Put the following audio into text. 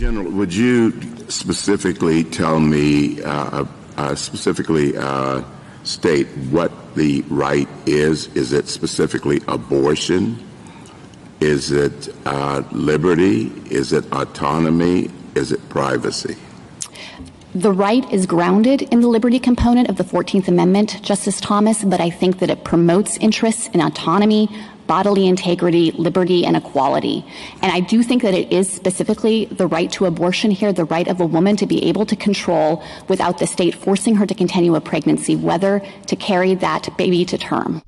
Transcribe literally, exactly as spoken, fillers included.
General, would you specifically tell me, uh, uh, specifically uh, state what the right is? Is it specifically abortion? Is it uh, liberty? Is it autonomy? Is it privacy? The right is grounded in the liberty component of the fourteenth Amendment, Justice Thomas, but I think that it promotes interests in autonomy, bodily integrity, liberty, and equality. And I do think that it is specifically the right to abortion here, the right of a woman to be able to control without the state forcing her to continue a pregnancy, whether to carry that baby to term.